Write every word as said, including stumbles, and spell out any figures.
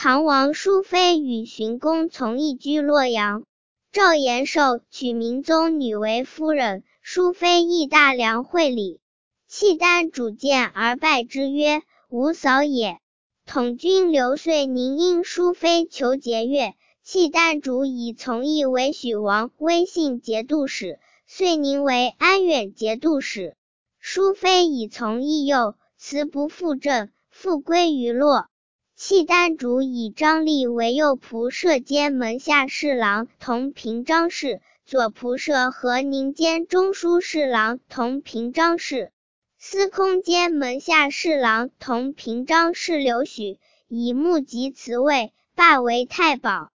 唐王淑妃与荀公从一居洛阳。赵延寿娶明宗女为夫人，淑妃亦大梁会礼。契丹主见而拜之曰：吾嫂也。统军刘遂宁因淑妃求节钺，契丹主以从义为许王威信节度使，遂宁为安远节度使。淑妃以从义右，辞不复政，复归于洛。契丹主以张力为右仆射兼门下侍郎，同平章事；左仆射何宁兼中书侍郎，同平章事；司空兼门下侍郎，同平章事刘许，以募集辞位，罢为太保。